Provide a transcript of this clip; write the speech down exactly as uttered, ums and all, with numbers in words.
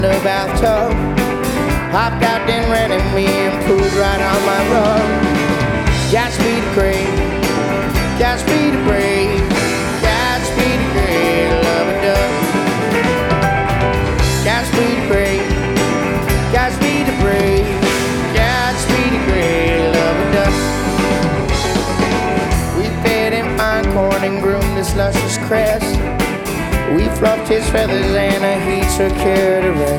the bathtub, hopped out, then ran at me and pulled right on my rug. Godspeed the great, Godspeed the brave, Godspeed the great, love and dub. Godspeed the great, Godspeed the brave, Godspeed the great, love and dub. We fed him fine corn and groomed his luscious crest. We fluffed his feathers and a heat took care of the rest.